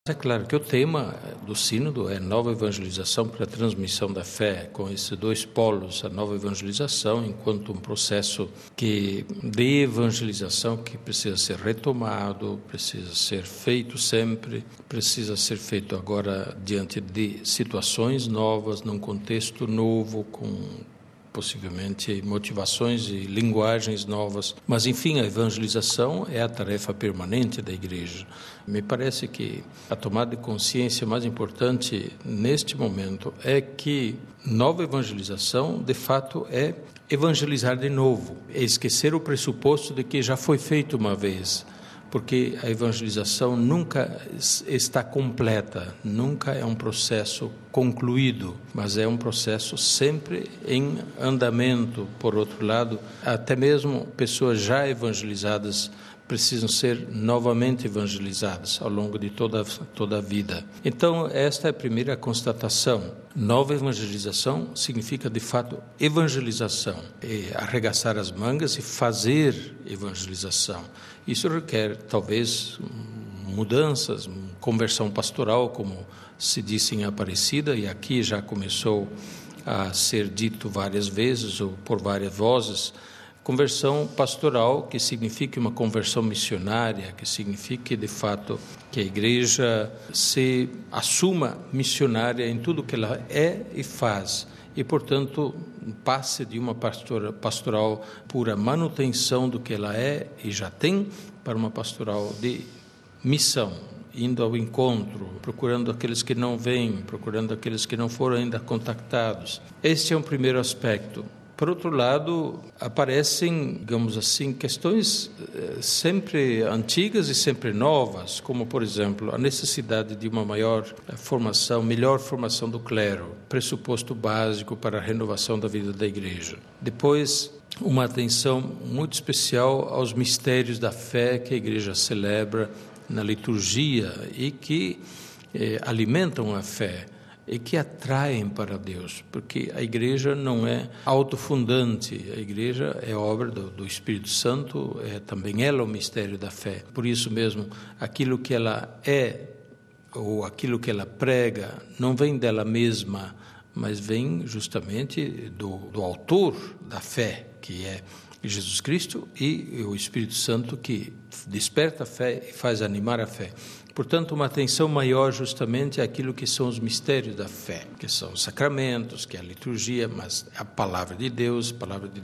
É claro que o tema do sínodo é nova evangelização para a transmissão da fé, com esses dois polos, a nova evangelização enquanto um processo de evangelização que precisa ser retomado, precisa ser feito sempre, precisa ser feito agora diante de situações novas, num contexto novo, com possivelmente motivações e linguagens novas. Mas, enfim, a evangelização é a tarefa permanente da igreja. Me parece que a tomada de consciência mais importante neste momento é que nova evangelização, de fato, é evangelizar de novo, é esquecer o pressuposto de que já foi feito uma vez, porque a evangelização nunca está completa, nunca é um processo concluído, mas é um processo sempre em andamento. Por outro lado, até mesmo pessoas já evangelizadas precisam ser novamente evangelizadas ao longo de toda a vida. Então, esta é a primeira constatação. Nova evangelização significa, de fato, evangelização, arregaçar as mangas e fazer evangelização. Isso requer, talvez, mudanças, conversão pastoral, como se disse em Aparecida, e aqui já começou a ser dito várias vezes ou por várias vozes. Conversão pastoral, que signifique uma conversão missionária, que signifique, de fato, que a igreja se assuma missionária em tudo que ela é e faz, e, portanto, passe de uma pastoral pura manutenção do que ela é e já tem, para uma pastoral de missão, indo ao encontro, procurando aqueles que não vêm, procurando aqueles que não foram ainda contactados. Este é um primeiro aspecto. Por outro lado, aparecem, digamos assim, questões sempre antigas e sempre novas, como, por exemplo, a necessidade de uma melhor formação do clero, pressuposto básico para a renovação da vida da igreja. Depois, uma atenção muito especial aos mistérios da fé que a igreja celebra na liturgia e que alimentam a fé e que atraem para Deus, porque a igreja não é autofundante, a igreja é obra do Espírito Santo, também ela é o mistério da fé. Por isso mesmo, aquilo que ela é ou aquilo que ela prega não vem dela mesma, mas vem justamente do autor da fé, que é Jesus Cristo, e o Espírito Santo que desperta a fé e faz animar a fé. Portanto, uma atenção maior justamente àquilo que são os mistérios da fé, que são os sacramentos, que é a liturgia, mas a palavra de Deus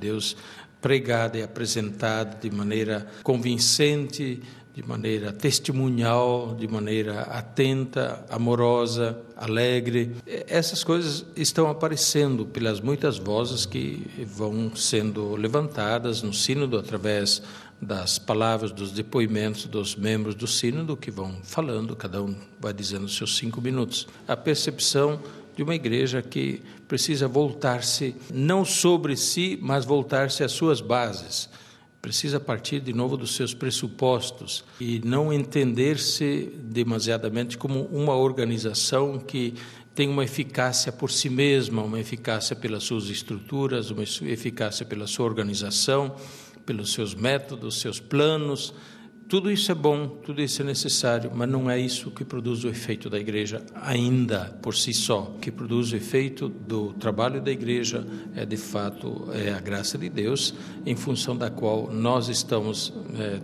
pregada e apresentada de maneira convincente, de maneira testemunhal, de maneira atenta, amorosa, alegre. Essas coisas estão aparecendo pelas muitas vozes que vão sendo levantadas no sínodo através das palavras, dos depoimentos dos membros do sínodo que vão falando, cada um vai dizendo os seus 5 minutos. A percepção de uma igreja que precisa voltar-se, não sobre si, mas voltar-se às suas bases. Precisa partir de novo dos seus pressupostos e não entender-se demasiadamente como uma organização que tem uma eficácia por si mesma, uma eficácia pelas suas estruturas, uma eficácia pela sua organização, pelos seus métodos, seus planos. Tudo isso é bom, tudo isso é necessário, mas não é isso que produz o efeito da igreja ainda por si só. O que produz o efeito do trabalho da igreja é, de fato, a graça de Deus, em função da qual nós estamos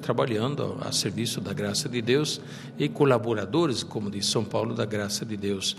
trabalhando a serviço da graça de Deus e colaboradores, como diz São Paulo, da graça de Deus.